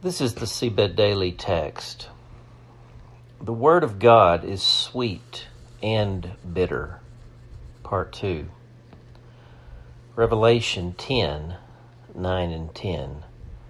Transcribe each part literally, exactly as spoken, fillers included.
This is the Seabed Daily text. The Word of God is sweet and bitter. Part two. Revelation ten, nine and ten.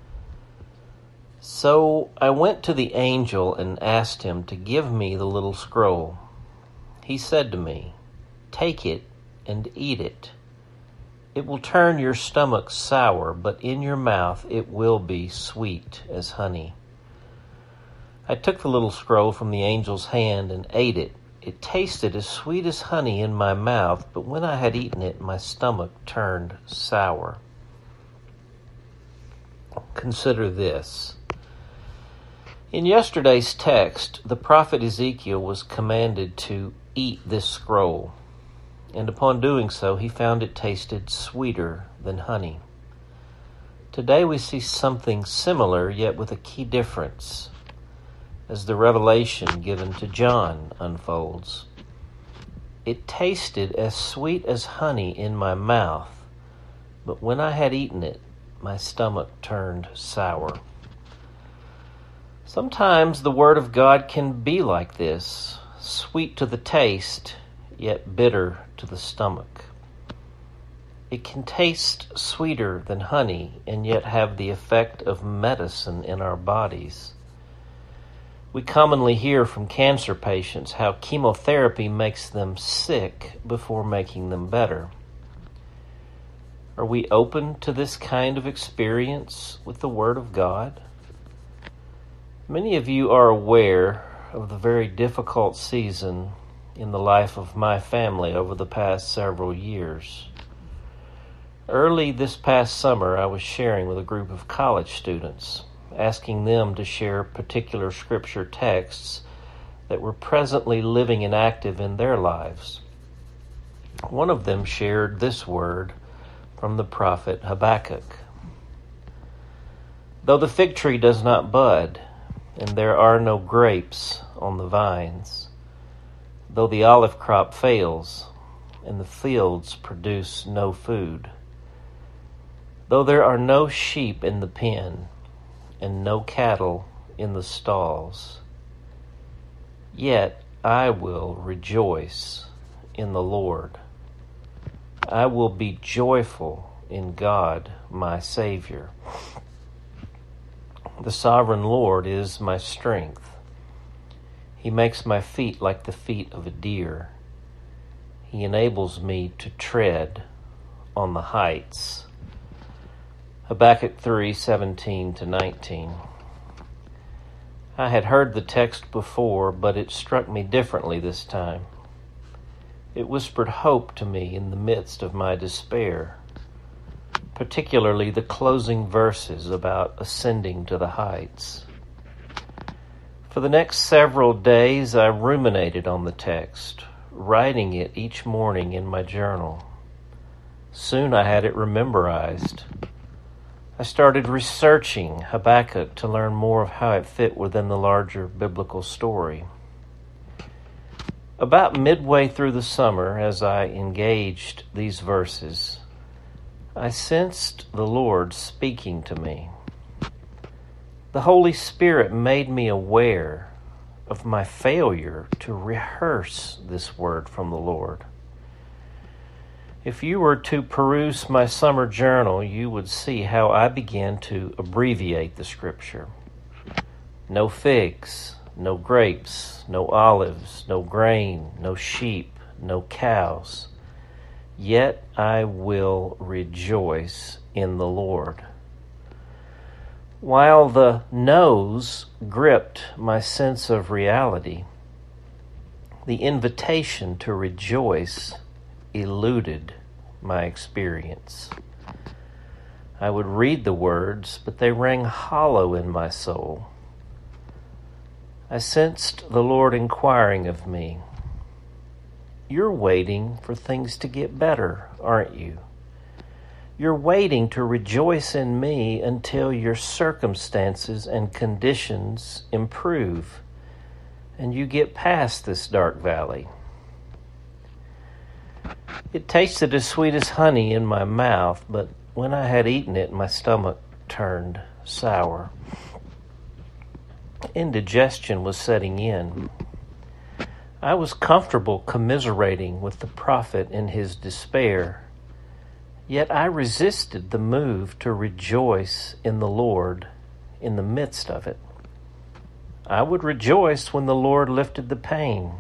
So I went to the angel and asked him to give me the little scroll. He said to me, "Take it and eat it. It will turn your stomach sour, but in your mouth it will be sweet as honey." I took the little scroll from the angel's hand and ate it. It tasted as sweet as honey in my mouth, but when I had eaten it, my stomach turned sour. Consider this. In yesterday's text, the prophet Ezekiel was commanded to eat this scroll, and upon doing so, he found it tasted sweeter than honey. Today we see something similar, yet with a key difference, as the revelation given to John unfolds. It tasted as sweet as honey in my mouth, but when I had eaten it, my stomach turned sour. Sometimes the Word of God can be like this, sweet to the taste, yet bitter to the stomach. It can taste sweeter than honey and yet have the effect of medicine in our bodies. We commonly hear from cancer patients how chemotherapy makes them sick before making them better. Are we open to this kind of experience with the Word of God? Many of you are aware of the very difficult season in the life of my family over the past several years. Early this past summer, I was sharing with a group of college students, asking them to share particular scripture texts that were presently living and active in their lives. One of them shared this word from the prophet Habakkuk. Though the fig tree does not bud, and there are no grapes on the vines, though the olive crop fails, and the fields produce no food, though there are no sheep in the pen, and no cattle in the stalls, yet I will rejoice in the Lord. I will be joyful in God, my Savior. The sovereign Lord is my strength. He makes my feet like the feet of a deer. He enables me to tread on the heights. Habakkuk three, seventeen to nineteen. I had heard the text before, but it struck me differently this time. It whispered hope to me in the midst of my despair, particularly the closing verses about ascending to the heights. For the next several days, I ruminated on the text, writing it each morning in my journal. Soon I had it memorized. I started researching Habakkuk to learn more of how it fit within the larger biblical story. About midway through the summer, as I engaged these verses, I sensed the Lord speaking to me. The Holy Spirit made me aware of my failure to rehearse this word from the Lord. If you were to peruse my summer journal, you would see how I began to abbreviate the scripture. No figs, no grapes, no olives, no grain, no sheep, no cows. Yet I will rejoice in the Lord. While the no's gripped my sense of reality, the invitation to rejoice eluded my experience. I would read the words, but they rang hollow in my soul. I sensed the Lord inquiring of me, "You're waiting for things to get better, aren't you? You're waiting to rejoice in me until your circumstances and conditions improve and you get past this dark valley." It tasted as sweet as honey in my mouth, but when I had eaten it, my stomach turned sour. Indigestion was setting in. I was comfortable commiserating with the prophet in his despair, yet I resisted the move to rejoice in the Lord in the midst of it. I would rejoice when the Lord lifted the pain.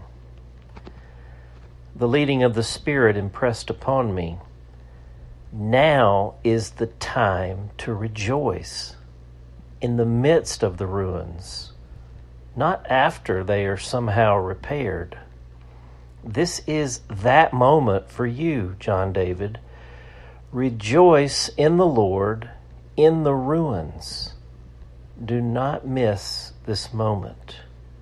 The leading of the Spirit impressed upon me. Now is the time to rejoice in the midst of the ruins, not after they are somehow repaired. This is that moment for you, John David. Rejoice in the Lord in the ruins. Do not miss this moment.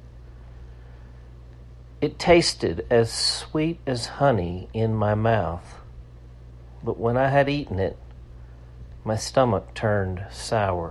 It tasted as sweet as honey in my mouth, but when I had eaten it, my stomach turned sour.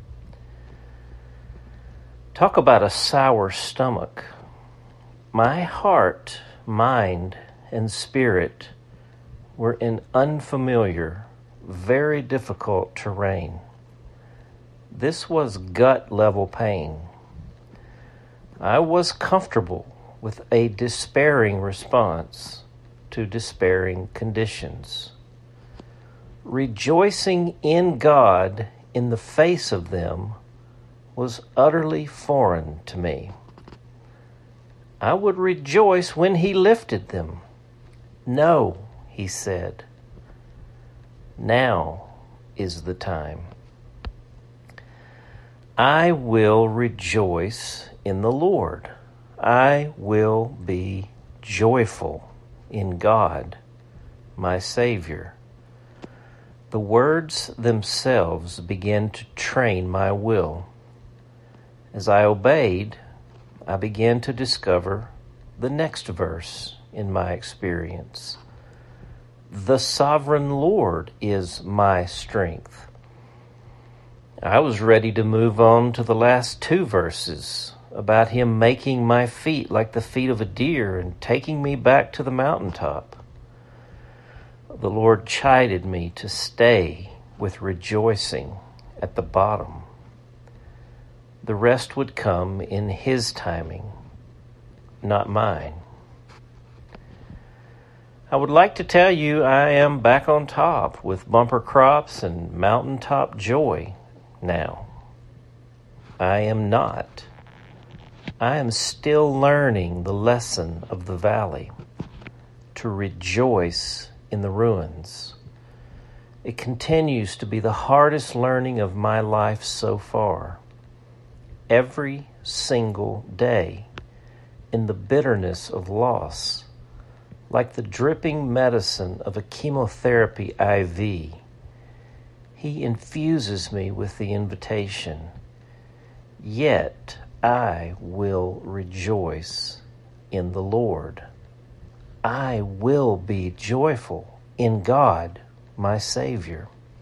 Talk about a sour stomach. My heart, mind, and spirit were in unfamiliar, very difficult terrain. This was gut-level pain. I was comfortable with a despairing response to despairing conditions. Rejoicing in God in the face of them was utterly foreign to me. I would rejoice when he lifted them. No, he said, now is the time. I will rejoice in the Lord. I will be joyful in God, my Savior. The words themselves began to train my will. As I obeyed, I began to discover the next verse in my experience. The sovereign Lord is my strength. I was ready to move on to the last two verses about him making my feet like the feet of a deer and taking me back to the mountaintop. The Lord chided me to stay with rejoicing at the bottom. The rest would come in his timing, not mine. I would like to tell you I am back on top with bumper crops and mountaintop joy now. I am not. I am still learning the lesson of the valley, to rejoice in the ruins. It continues to be the hardest learning of my life so far. Every single day, in the bitterness of loss, like the dripping medicine of a chemotherapy I V, he infuses me with the invitation, yet I will rejoice in the Lord. I will be joyful in God, my Savior.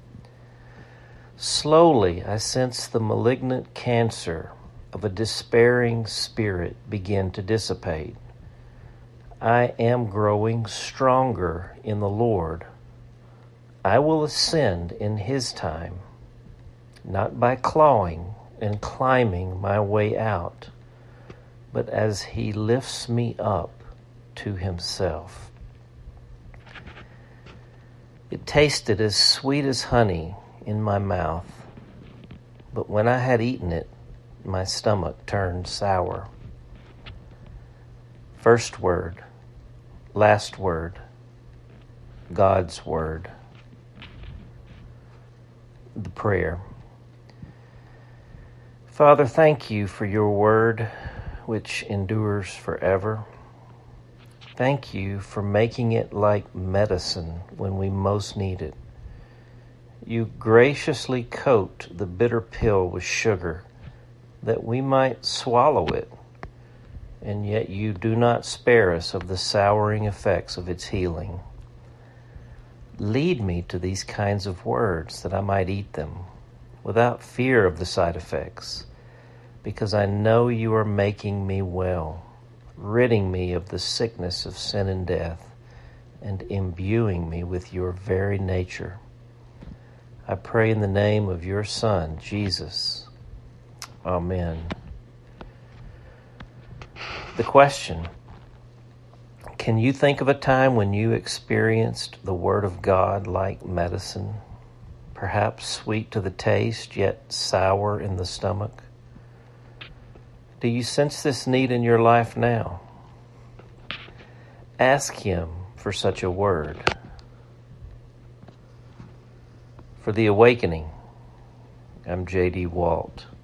Slowly, I sense the malignant cancer of a despairing spirit begin to dissipate. I am growing stronger in the Lord. I will ascend in his time, not by clawing and climbing my way out, but as he lifts me up to himself. It tasted as sweet as honey in my mouth, but when I had eaten it, my stomach turned sour. First word, last word, God's word. The prayer. Father, thank you for your word, which endures forever. Thank you for making it like medicine when we most need it. You graciously coat the bitter pill with sugar that we might swallow it, and yet you do not spare us of the souring effects of its healing. Lead me to these kinds of words that I might eat them without fear of the side effects, because I know you are making me well, ridding me of the sickness of sin and death, and imbuing me with your very nature. I pray in the name of your Son, Jesus. Amen. the question, can you think of a time when you experienced the Word of God like medicine, perhaps sweet to the taste, yet sour in the stomach? Do you sense this need in your life now? Ask Him for such a word. For The Awakening, I'm J D Walt.